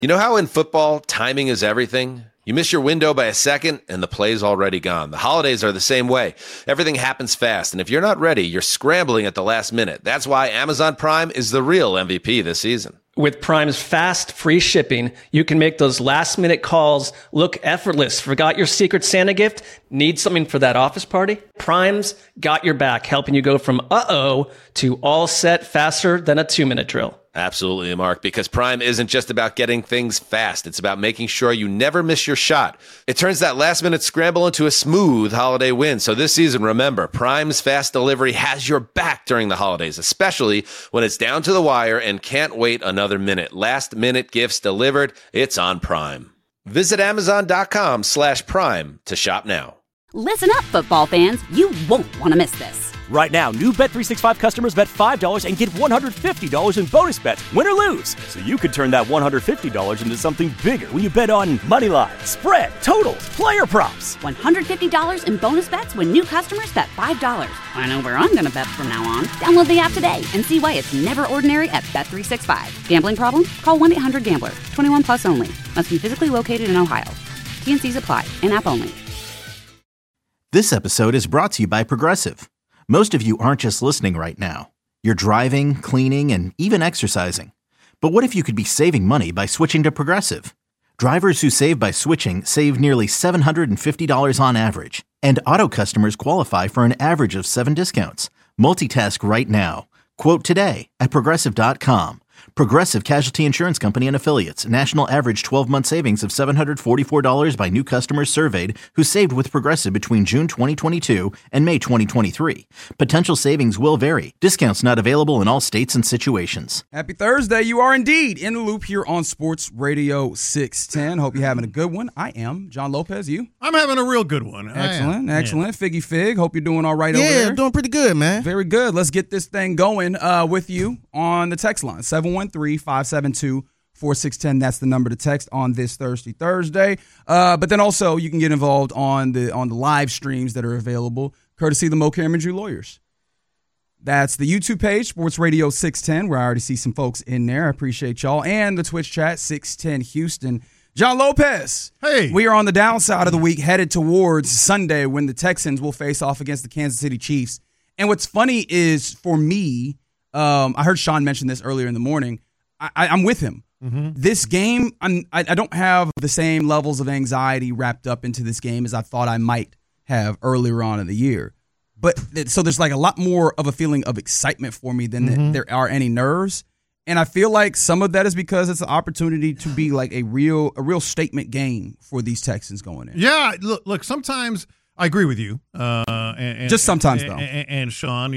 You know how in football, timing is everything? You miss your window by a second, and the play's already gone. The holidays are the same way. Everything happens fast, and if you're not ready, you're scrambling at the last minute. That's why Amazon Prime is the real MVP this season. With Prime's fast, free shipping, you can make those last-minute calls look effortless. Forgot your Secret Santa gift? Need something for that office party? Prime's got your back, helping you go from uh-oh to all set faster than a 2-minute drill. Absolutely, Mark, because Prime isn't just about getting things fast. It's about making sure you never miss your shot. It turns that last-minute scramble into a smooth holiday win. So this season, remember, Prime's fast delivery has your back during the holidays, especially when it's down to the wire and can't wait another minute. Last-minute gifts delivered, it's on Prime. Visit Amazon.com/Prime to shop now. Listen up, football fans. You won't want to miss this. Right now, new Bet365 customers bet $5 and get $150 in bonus bets, win or lose. So you could turn that $150 into something bigger when you bet on moneyline, spread, totals, player props. $150 in bonus bets when new customers bet $5. I know where I'm going to bet from now on. Download the app today and see why it's never ordinary at Bet365. Gambling problem? Call 1-800-GAMBLER. 21 plus only. Must be physically located in Ohio. T&Cs apply. In-app only. This episode is brought to you by Progressive. Most of you aren't just listening right now. You're driving, cleaning, and even exercising. But what if you could be saving money by switching to Progressive? Drivers who save by switching save nearly $750 on average. And auto customers qualify for an average of 7 discounts. Multitask right now. Quote today at Progressive.com. Progressive Casualty Insurance Company and Affiliates. National average 12-month savings of $744 by new customers surveyed who saved with Progressive between June 2022 and May 2023. Potential savings will vary. Discounts not available in all states and situations. Happy Thursday. You are indeed in the loop here on Sports Radio 610. Hope you're having a good one. I am. John Lopez, you? I'm having a real good one. Excellent. Figgy Fig. Hope you're doing all right over there. Yeah, doing pretty good, man. Very good. Let's get this thing going with you on the text line. 713-572-4610. That's the number to text on this Thursday. But then also you can get involved on the live streams that are available, courtesy of the Mo Cameron Drew Lawyers. That's the YouTube page, Sports Radio 610, where I already see some folks in there. I appreciate y'all. And the Twitch chat, 610 Houston. John Lopez. Hey. We are on the downside of the week, headed towards Sunday when the Texans will face off against the Kansas City Chiefs. And what's funny is, for me, I heard Sean mention this earlier in the morning. I'm with him. Mm-hmm. This game, I don't have the same levels of anxiety wrapped up into this game as I thought I might have earlier on in the year. But so there's like a lot more of a feeling of excitement for me than there are any nerves. And I feel like some of that is because it's an opportunity to be like a real statement game for these Texans going in. Yeah, look, sometimes I agree with you. And just sometimes, though. And Sean,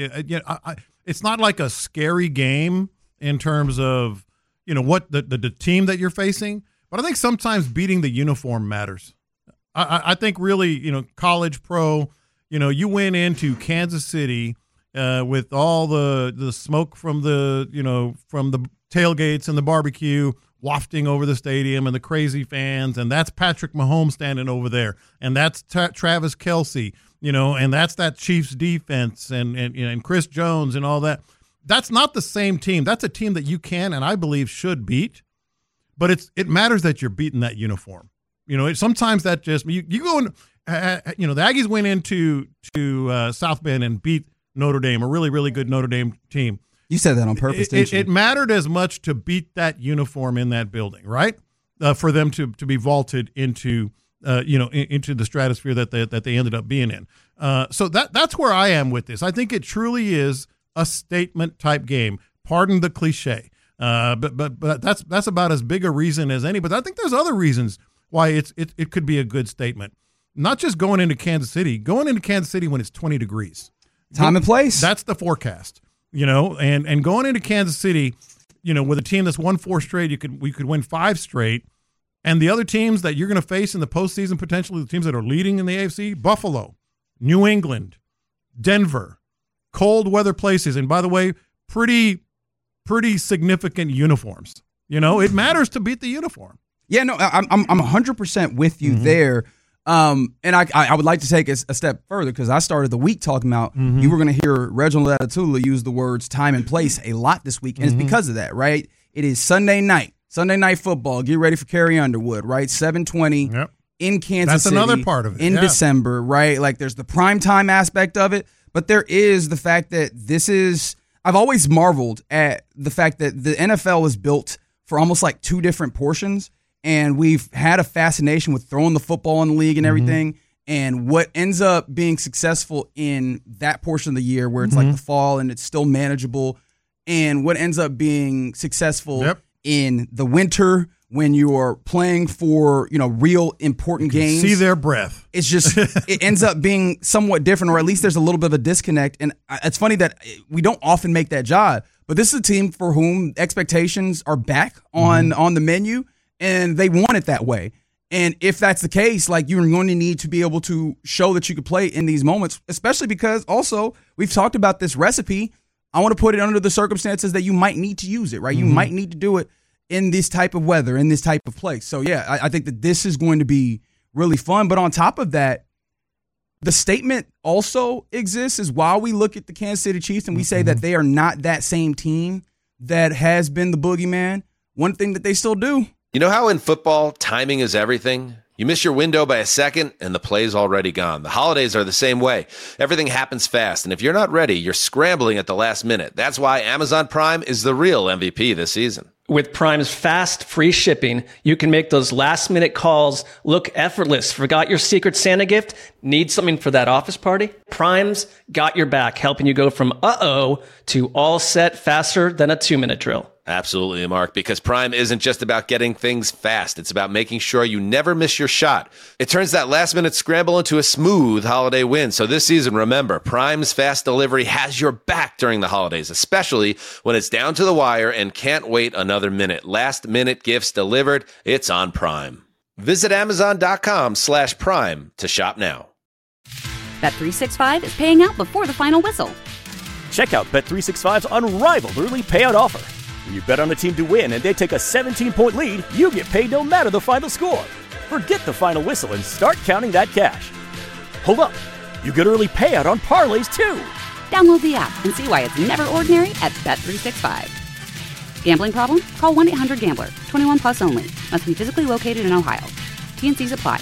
it's not like a scary game in terms of, what the team that you're facing. But I think sometimes beating the uniform matters. I think really, college, pro, you went into Kansas City with all the smoke from the tailgates and the barbecue wafting over the stadium and the crazy fans, and that's Patrick Mahomes standing over there, and that's Travis Kelce, and that's that Chiefs defense and Chris Jones and all that. That's not the same team. That's a team that you can and I believe should beat, but it matters that you're beating that uniform. Sometimes that just you go and the Aggies went into South Bend and beat Notre Dame, a really, really good Notre Dame team. You said that on purpose, didn't you? It mattered as much to beat that uniform in that building, right? For them to be vaulted into the stratosphere that they ended up being in. So that's where I am with this. I think it truly is a statement type game. Pardon the cliche, but that's about as big a reason as any. But I think there's other reasons why it could be a good statement. Not just going into Kansas City when it's 20 degrees. Time and place. That's the forecast. And going into Kansas City, with a team that's won 4 straight, we could win 5 straight. And the other teams that you're going to face in the postseason, potentially the teams that are leading in the AFC, Buffalo, New England, Denver, cold weather places. And by the way, pretty significant uniforms. It matters to beat the uniform. Yeah, no, I'm 100% with you there. And I would like to take a step further because I started the week talking about you were going to hear Reginald Atatula use the words time and place a lot this week, and it's because of that, right? It is Sunday night, Sunday Night Football. Get ready for Carrie Underwood, right? 7:20 in Kansas City. That's another part of it. In December, right? Like there's the primetime aspect of it, but there is the fact that this is – I've always marveled at the fact that the NFL was built for almost like two different portions, and we've had a fascination with throwing the football in the league and everything. And what ends up being successful in that portion of the year where it's like the fall and it's still manageable, and what ends up being successful in the winter when you're playing for, real important games. See their breath. It's just, it ends up being somewhat different, or at least there's a little bit of a disconnect. And it's funny that we don't often make that jive, but this is a team for whom expectations are back on the menu, and they want it that way. And if that's the case, like you're going to need to be able to show that you could play in these moments, especially because also we've talked about this recipe. I want to put it under the circumstances that you might need to use it, right? You might need to do it in this type of weather, in this type of place. So, yeah, I think that this is going to be really fun. But on top of that, the statement also exists is while we look at the Kansas City Chiefs and we say that they are not that same team that has been the boogeyman, one thing that they still do. You know how in football, timing is everything? You miss your window by a second, and the play's already gone. The holidays are the same way. Everything happens fast, and if you're not ready, you're scrambling at the last minute. That's why Amazon Prime is the real MVP this season. With Prime's fast, free shipping, you can make those last-minute calls look effortless. Forgot your Secret Santa gift? Need something for that office party? Prime's got your back, helping you go from uh-oh to all set faster than a 2-minute drill. Absolutely, Mark, because Prime isn't just about getting things fast. It's about making sure you never miss your shot. It turns that last-minute scramble into a smooth holiday win. So this season, remember, Prime's fast delivery has your back during the holidays, especially when it's down to the wire and can't wait another minute. Last-minute gifts delivered. It's on Prime. Visit Amazon.com/Prime to shop now. Bet365 is paying out before the final whistle. Check out Bet365's unrivaled early payout offer. When you bet on a team to win and they take a 17-point lead, you get paid no matter the final score. Forget the final whistle and start counting that cash. Hold up. You get early payout on parlays, too. Download the app and see why it's never ordinary at Bet365. Gambling problem? Call 1-800-GAMBLER. 21 plus only. Must be physically located in Ohio. T&Cs apply.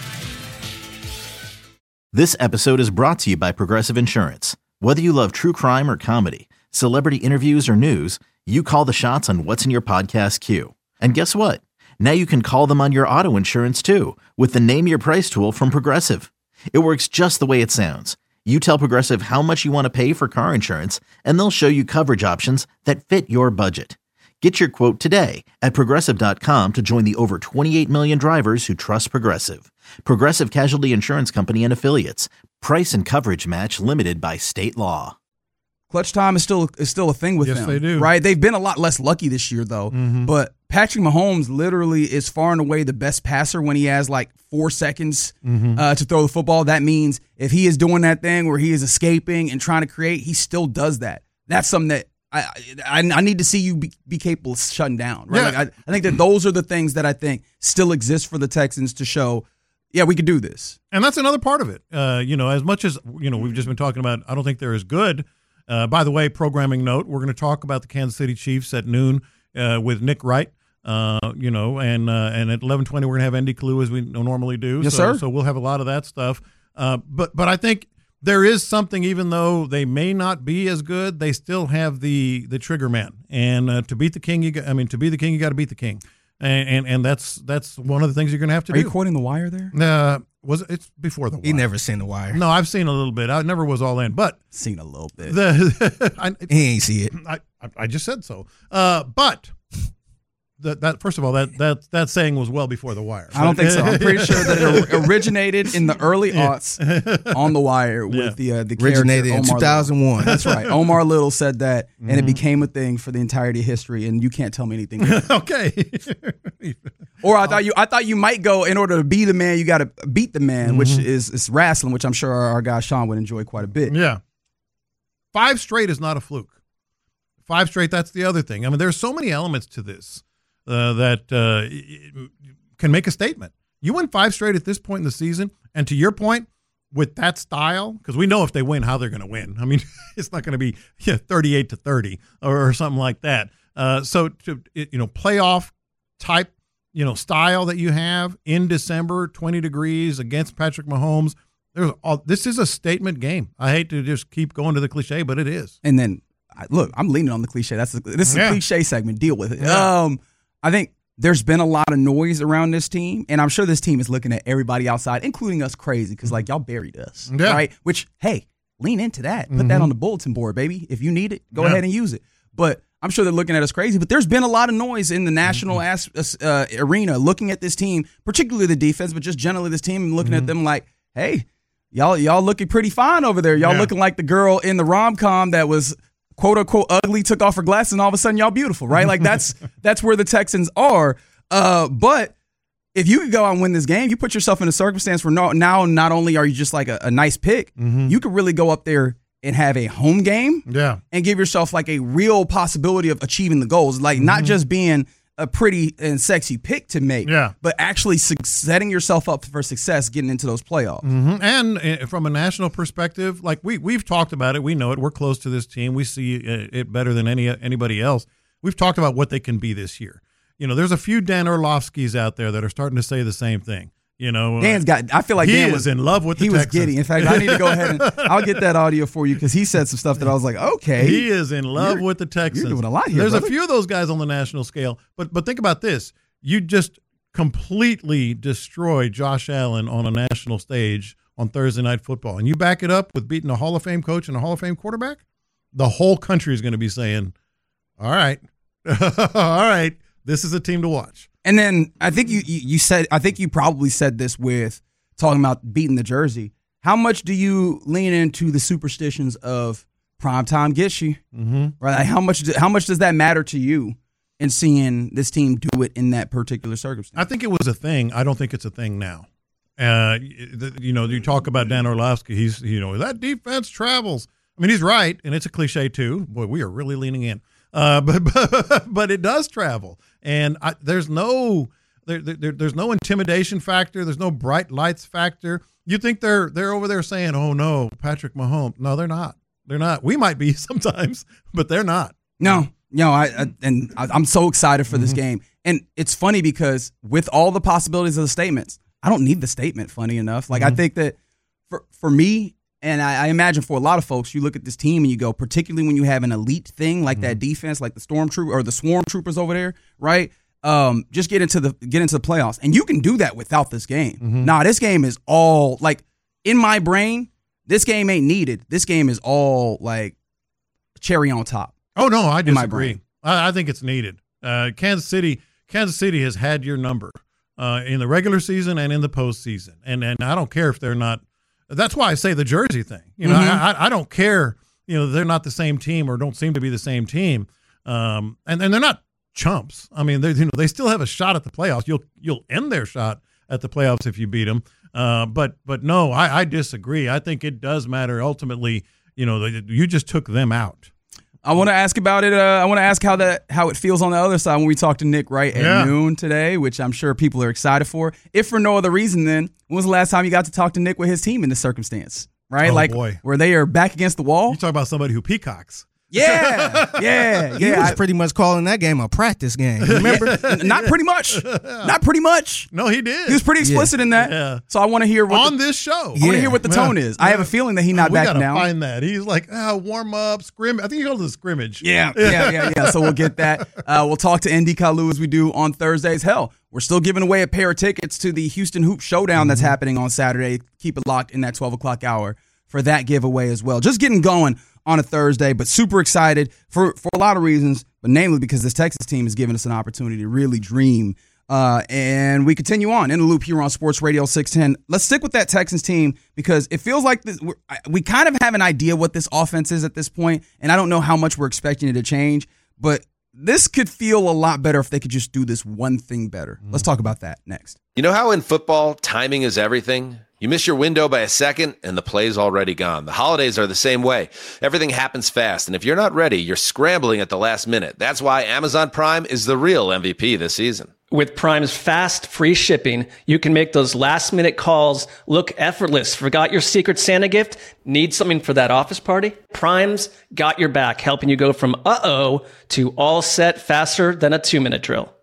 This episode is brought to you by Progressive Insurance. Whether you love true crime or comedy, celebrity interviews or news, you call the shots on what's in your podcast queue. And guess what? Now you can call them on your auto insurance too with the Name Your Price tool from Progressive. It works just the way it sounds. You tell Progressive how much you want to pay for car insurance, and they'll show you coverage options that fit your budget. Get your quote today at Progressive.com to join the over 28 million drivers who trust Progressive. Progressive Casualty Insurance Company and Affiliates. Price and coverage match limited by state law. Clutch time is still a thing with them. Yes, they do. Right? They've been a lot less lucky this year, though. But Patrick Mahomes literally is far and away the best passer when he has like 4 seconds to throw the football. That means if he is doing that thing where he is escaping and trying to create, he still does that. That's something that I need to see you be capable of shutting down. Right? Yeah. Like I think that those are the things that I think still exist for the Texans to show, yeah, we could do this. And that's another part of it. As much as, we've just been talking about, I don't think they're as good. By the way, programming note, we're going to talk about the Kansas City Chiefs at noon with Nick Wright, and at 11:20 we're going to have Andy Kalu as we normally do. Yes, sir. So we'll have a lot of that stuff. But I think there is something, even though they may not be as good, they still have the trigger man. And to beat the king, to be the king, you got to beat the king. And that's one of the things you're going to have to do. Are you quoting The Wire there? It's before The Wire. He never seen The Wire. No, I've seen a little bit. I never was all in, but Seen a little bit. He ain't see it. I just said so. But that first of all, that saying was well before The Wire. I don't think so. I'm pretty sure that it originated in the early aughts on The Wire with the Originated in character Omar 2001. Little. That's right. Omar Little said that, and it became a thing for the entirety of history. And you can't tell me anything different. Okay. Or I thought you might go, in order to be the man, you got to beat the man, which is wrestling, which I'm sure our guy Sean would enjoy quite a bit. Yeah. 5 straight is not a fluke. 5 straight, that's the other thing. I mean, there's so many elements to this that can make a statement. You win 5 straight at this point in the season, and to your point, with that style, because we know if they win, how they're going to win. I mean, it's not going to be 38-30 or something like that. So to playoff type, style that you have in December, 20 degrees against Patrick Mahomes, this is a statement game. I hate to just keep going to the cliche, but it is. And then, look, I'm leaning on the cliche. This is a cliche segment. Deal with it. Yeah. I think there's been a lot of noise around this team, and I'm sure this team is looking at everybody outside, including us, crazy because, y'all buried us, right? Which, hey, lean into that. Put that on the bulletin board, baby. If you need it, go ahead and use it. But I'm sure they're looking at us crazy. But there's been a lot of noise in the national arena looking at this team, particularly the defense, but just generally this team, and looking at them like, hey, y'all looking pretty fine over there. Y'all looking like the girl in the rom-com that was – quote unquote ugly, took off her glasses, and all of a sudden y'all beautiful, right? Like that's where the Texans are. But if you could go out and win this game, you put yourself in a circumstance where now not only are you just like a nice pick, you could really go up there and have a home game and give yourself like a real possibility of achieving the goals. Like not just being a pretty and sexy pick to make, but actually setting yourself up for success getting into those playoffs. And from a national perspective, like we've talked about it, we know it, we're close to this team, we see it better than anybody else. We've talked about what they can be this year. There's a few Dan Orlovskis out there that are starting to say the same thing. Dan's got. I feel like Dan was in love with the Texans. He was giddy. In fact, I need to go ahead and I'll get that audio for you because he said some stuff that I was like, okay. He is in love with the Texans. You're doing a lot here. There's brother. a few of those guys on the national scale, but think about this: you just completely destroyed Josh Allen on a national stage on Thursday Night Football, and you back it up with beating a Hall of Fame coach and a Hall of Fame quarterback. The whole country is going to be saying, "All right, all right, this is a team to watch." And then I think you said, I think you probably said this with talking about beating the jersey. How much do you lean into the superstitions of primetime gets you? Right? Like how much does that matter to you in seeing this team do it in that particular circumstance? I think it was a thing. I don't think it's a thing now. You talk about Dan Orlovsky. He's that defense travels. I mean, he's right, and it's a cliche too. Boy, we are really leaning in. But it does travel, and there's no intimidation factor. There's no bright lights factor. You think they're over there saying, "Oh no, Patrick Mahomes"? No, they're not. They're not. We might be sometimes, but they're not. No. I'm so excited for this game, and it's funny because with all the possibilities of the statements, I don't need the statement. Funny enough, I think that for me. And I imagine for a lot of folks, you look at this team and you go, particularly when you have an elite thing like that defense, like the Stormtrooper or the Swarm Troopers over there, right? Just get into the playoffs, and you can do that without this game. Nah, this game is all like in my brain. This game ain't needed. This game is all like cherry on top. Oh no, I disagree. I think it's needed. Kansas City has had your number in the regular season and in the postseason, and I don't care if they're not. That's why I say the jersey thing. I don't care. They're not the same team or don't seem to be the same team. And they're not chumps. I mean, they still have a shot at the playoffs. You'll end their shot at the playoffs if you beat them. But no, I disagree. I think it does matter ultimately. You just took them out. I want to ask about it. I want to ask how it feels on the other side when we talk to Nick at noon today, which I'm sure people are excited for. If for no other reason, then when was the last time you got to talk to Nick with his team in this circumstance? Right, boy. Where they are back against the wall. You talk about somebody who peacocks. Yeah. He was pretty much calling that game a practice game. Remember? Not pretty much. Not pretty much. No, he did. He was pretty explicit in that. Yeah. So I want to hear on this show. I want to hear what the tone is. I have a feeling that he's not back now. We gotta find that. He's like, warm up, scrimmage. I think he calls it scrimmage. Yeah. So we'll get that. We'll talk to Andy Kalu as we do on Thursdays. Hell, we're still giving away a pair of tickets to the Houston Hoop Showdown that's happening on Saturday. Keep it locked in that 12 o'clock hour for that giveaway as well. Just getting going on a Thursday, but super excited for a lot of reasons, but namely because this Texas team has given us an opportunity to really dream. And we continue on in the loop here on Sports Radio 610. Let's stick with that Texans team because it feels like we kind of have an idea what this offense is at this point, and I don't know how much we're expecting it to change, but this could feel a lot better if they could just do this one thing better. Let's talk about that next. You know how in football, timing is everything? You miss your window by a second, and the play's already gone. The holidays are the same way. Everything happens fast, and if you're not ready, you're scrambling at the last minute. That's why Amazon Prime is the real MVP this season. With Prime's fast, free shipping, you can make those last-minute calls look effortless. Forgot your Secret Santa gift? Need something for that office party? Prime's got your back, helping you go from uh-oh to all set faster than a 2-minute drill.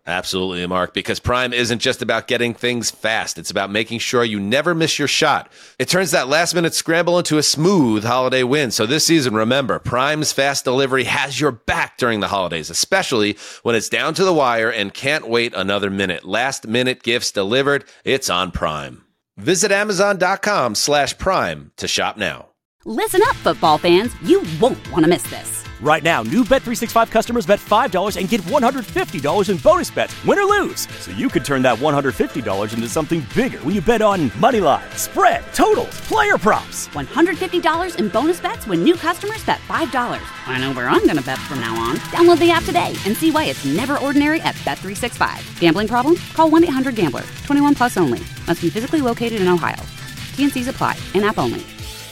Absolutely, Mark, because Prime isn't just about getting things fast. It's about making sure you never miss your shot. It turns that last-minute scramble into a smooth holiday win. So this season, remember, Prime's fast delivery has your back during the holidays, especially when it's down to the wire and can't wait another minute. Last-minute gifts delivered. It's on Prime. Visit Amazon.com/Prime to shop now. Listen up, football fans. You won't want to miss this. Right now, new Bet365 customers bet $5 and get $150 in bonus bets, win or lose. So you could turn that $150 into something bigger when you bet on moneyline, spread, totals, player props. $150 in bonus bets when new customers bet $5. I know where I'm going to bet from now on. Download the app today and see why it's never ordinary at Bet365. Gambling problem? Call 1-800-GAMBLER. 21 plus only. Must be physically located in Ohio. T&Cs apply. In-app only.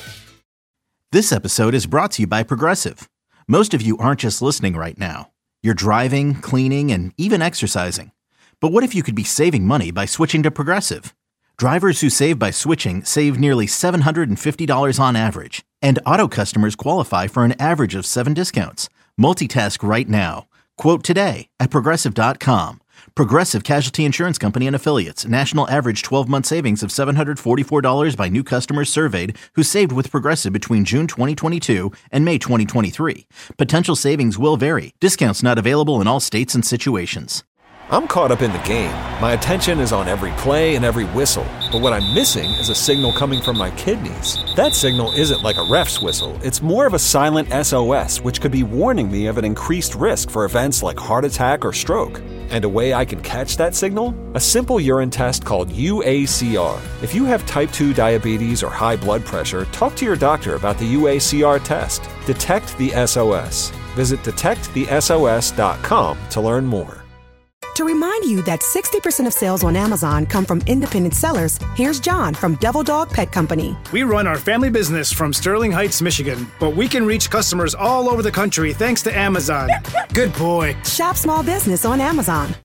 This episode is brought to you by Progressive. Most of you aren't just listening right now. You're driving, cleaning, and even exercising. But what if you could be saving money by switching to Progressive? Drivers who save by switching save nearly $750 on average. And auto customers qualify for an average of 7 discounts. Multitask right now. Quote today at Progressive.com. Progressive Casualty Insurance Company and Affiliates. National average 12-month savings of $744 by new customers surveyed who saved with Progressive between June 2022 and May 2023. Potential savings will vary. Discounts not available in all states and situations. I'm caught up in the game. My attention is on every play and every whistle. But what I'm missing is a signal coming from my kidneys. That signal isn't like a ref's whistle. It's more of a silent SOS, which could be warning me of an increased risk for events like heart attack or stroke. And a way I can catch that signal? A simple urine test called UACR. If you have type 2 diabetes or high blood pressure, talk to your doctor about the UACR test. Detect the SOS. Visit detectthesos.com to learn more. To remind you that 60% of sales on Amazon come from independent sellers, here's John from Devil Dog Pet Company. We run our family business from Sterling Heights, Michigan, but we can reach customers all over the country thanks to Amazon. Good boy. Shop small business on Amazon.